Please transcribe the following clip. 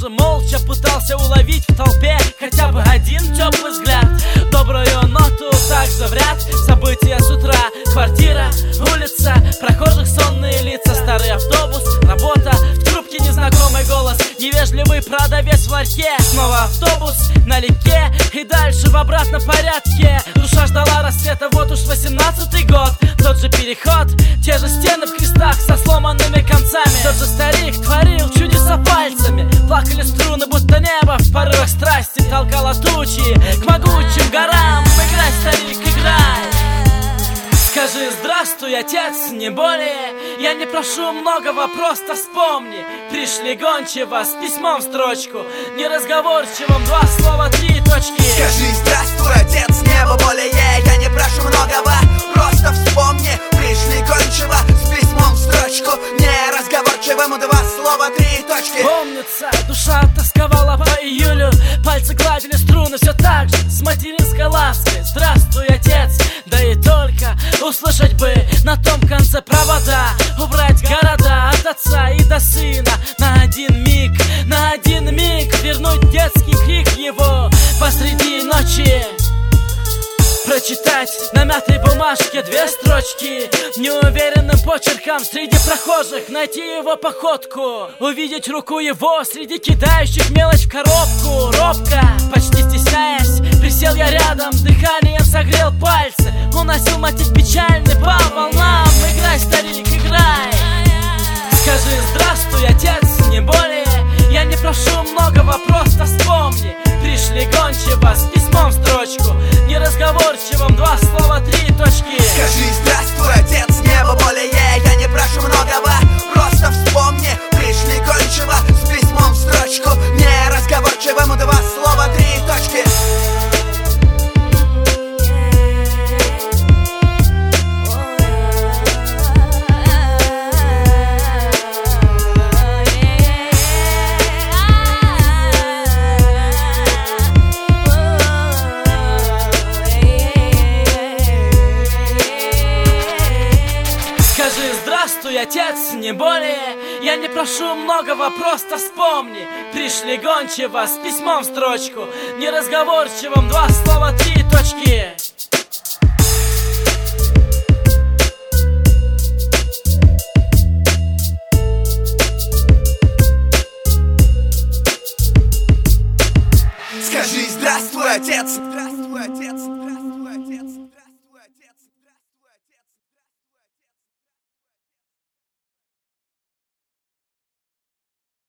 же молча пытался уловить в толпе хотя бы один теплый взгляд. Добрую ноту также в ряд. События с утра, квартира, улица, прохожих сонные лица, старый автобус, работа, в трубке незнакомый голос, невежливый продавец в ларьке. Снова автобус налегке и дальше в обратном порядке. Душа ждала рассвета, вот уж 18-й год. Тот же переход, те же стены в крестах со сломанными концами. Тот же старик творил чудеса пальцами. Плакали струны, будто небо в порывах страсти толкало тучи к могучим горам. Играй, старик, играй. Скажи здравствуй, отец, не более. Я не прошу многого, просто вспомни. Пришли гончего с письмом в строчку, неразговорчивым, 2 слова, 3 точки. Скажи здравствуй, отец, небо более. Я не прошу многого, просто вспомни. Пришли гончего с письмом в строчку, неразговорчивым, 2 слова, 3 точки. Помнится, душа тосковала по июлю. Пальцы гладили струны все так же, с материнской лаской. Здравствуй, отец, да и только услышать бы на том конце провода. Убрать города от отца и до сына на один миг вернуть детский крик его посреди ночи. Прочитать на мятой бумажке 2 строчки, неуверенным почерком среди прохожих найти его походку, увидеть руку его среди кидающих мелочь в коробку. Робко, почти стесняясь, присел я рядом, дыханием согрел пальцы, уносил мотив печальный по волнам. Играй, старик, играй. Скажи здравствуй, отец, не более. Я не прошу многого, просто вспомни. Пришли гончего с письмом в строчку, неразговорчивым, 2 слова, 3 точки. Скажи здравствуй, отец, небо более. Я не прошу многого, просто вспомни. Пришли гончего с письмом в строчку, неразговорчивым, 2 слова, 3 точки. Скажи здравствуй, отец, не более. Я не прошу многого, просто вспомни. Пришли гончего с письмом в строчку, неразговорчивым, 2 слова, 3 точки. Скажи здравствуй, отец. Здравствуй, отец.